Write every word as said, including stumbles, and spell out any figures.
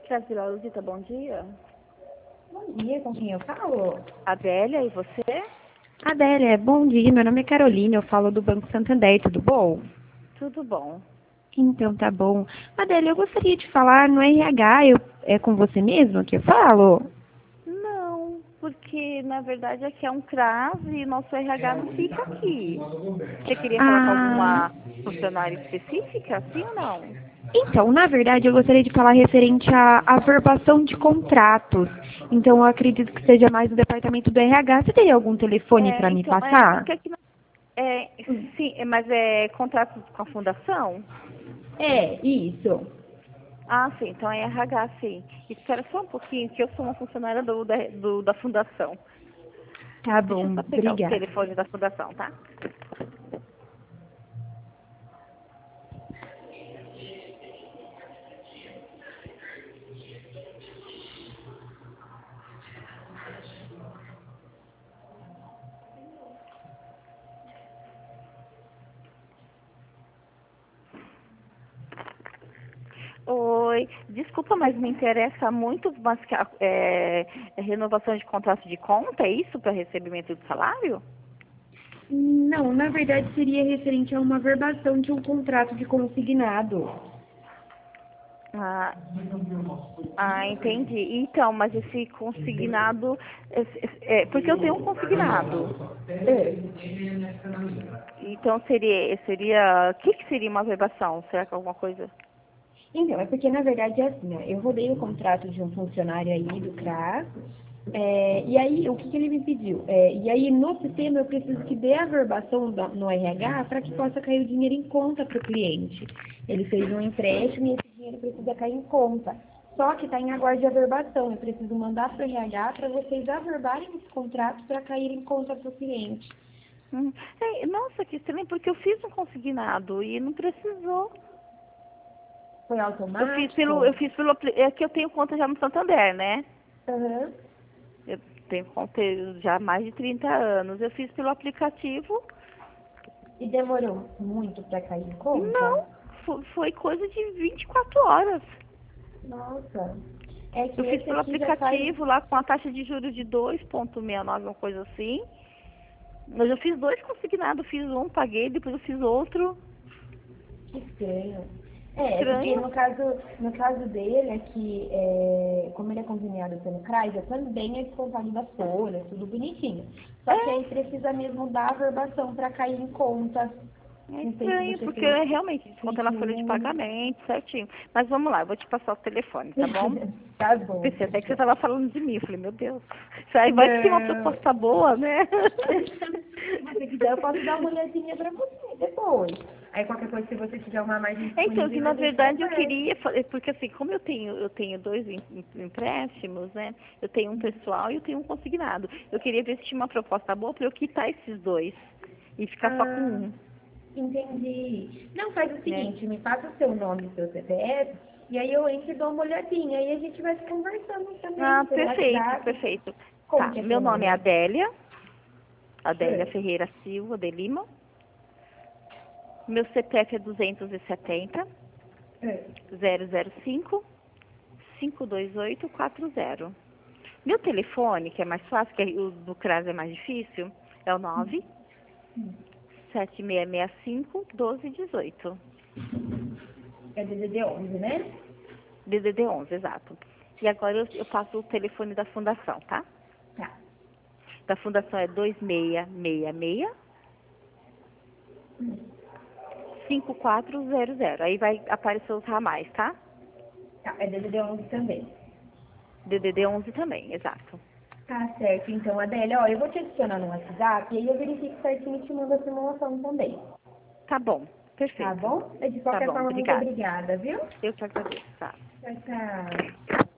Brasil Luzita, bom dia. Bom dia, com quem eu falo? Adélia, e você? Adélia, bom dia, meu nome é Carolina, eu falo do Banco Santander, tudo bom? Tudo bom. Então tá bom. Adélia, eu gostaria de falar no R H, eu, é com você mesmo que eu falo? Não, porque na verdade aqui é um C R A S e nosso R H não fica aqui. Você queria falar com Ah, alguma funcionária específica, sim ou não? então, na verdade, eu gostaria de falar referente à averbação de contratos. Então, eu acredito que seja mais o departamento do R H. Você teria algum telefone É, para me então, é passar? porque aqui não- é, sim, é, mas é contrato com a fundação? É, isso. Ah, sim, então é R H, sim. Espera só um pouquinho, que eu sou uma funcionária do, da, do- da fundação. Tá Deixa eu bom, só pegar o obrigada. telefone da fundação, tá? Oi, desculpa, mas me interessa muito mas, que a- é, é renovação de contrato de conta, é isso para recebimento do salário? Não, na verdade seria referente a uma verbação de um contrato de consignado. Ah, ah, entendi. Então, mas esse consignado, esse- esse- é, porque eu tenho um consignado. É. Então seria, seria, o que, que seria uma verbação? Será que é alguma coisa? Então, é porque na verdade é assim, ó, eu rodei o contrato de um funcionário aí do C R A, é, e aí o que, que ele me pediu? É, e aí no sistema eu preciso que dê a verbação da- no R H para que possa cair o dinheiro em conta para o cliente. Ele fez um empréstimo e esse dinheiro precisa cair em conta. Só que está em aguardo de averbação. Eu preciso mandar para o R H para vocês averbarem esse contrato para cair em conta para o cliente. Hum, é, nossa, que estranho, porque eu fiz um consignado e não precisou. Foi Eu fiz pelo, automático? eu fiz pelo, apli- é que eu tenho conta já no Santander, né? Aham. Eu tenho conta já há mais de trinta anos. Eu fiz pelo aplicativo. E demorou muito para cair em conta? Não, fo- foi coisa de vinte e quatro horas. Nossa. É que Eu fiz esse pelo aqui já faz. aplicativo lá com a taxa de juros de dois vírgula sessenta e nove, uma coisa assim. Mas eu fiz dois consignados, fiz um, paguei, depois eu fiz outro. Que estranho. É, é porque Estranho. no caso, no caso dele é que, é, como ele é conveniado pelo C R A S, eu também é descontado das folhas, tudo bonitinho. Só que aí É, precisa mesmo dar a verbação para cair em conta. é Não sei se estranho, você porque fez, é realmente desconta na folha de pediu. pagamento, certinho. Mas vamos lá, eu vou te passar o telefone, tá bom? Tá bom, Pensei até que você fechou. estava falando de mim. Eu falei, meu Deus, isso aí vai que tem uma Não. proposta boa, né? Se você quiser, eu posso dar uma olhadinha para você depois. Aí qualquer coisa, se você tiver uma margem É, então, que disponível, na a gente verdade eu conversa. queria, fa- é porque assim, como eu tenho, eu tenho dois em- em- empréstimos, né? Eu tenho um pessoal e eu tenho um consignado. Eu queria ver se tinha uma proposta boa para eu quitar esses dois e ficar só com Ah, um, entendi. Não, faz o né? seguinte, me passa o seu nome e seu C P F, e aí eu entro e dou uma olhadinha. Aí a gente vai se conversando também Ah, pelo perfeito, WhatsApp. perfeito. Como Tá, que é meu seu nome é nome? Adélia, Adélia É. Ferreira Silva de Lima. Meu C P F é duzentos e setenta, É. zero zero cinco, cinco dois oito quatro zero. Meu telefone, que é mais fácil, que é- o do C R A S é mais difícil, é o nove sete seis seis cinco um dois um oito. É D D D onze, né? D D D onze, exato. E agora eu, eu passo o telefone da fundação, tá? Tá. Da fundação é dois seis seis seis, cinco quatro zero zero. Aí vai aparecer os ramais, tá? Tá, é D D D onze também. D D D onze também, exato. Tá certo, então, Adélia, ó, eu vou te adicionar no WhatsApp e aí eu verifico certinho e te mando a simulação também. Tá bom, Tá perfeito. bom? De Tá qualquer bom, forma, muito obrigada. obrigada, viu? Eu te agradeço, tá? Tchau, tchau.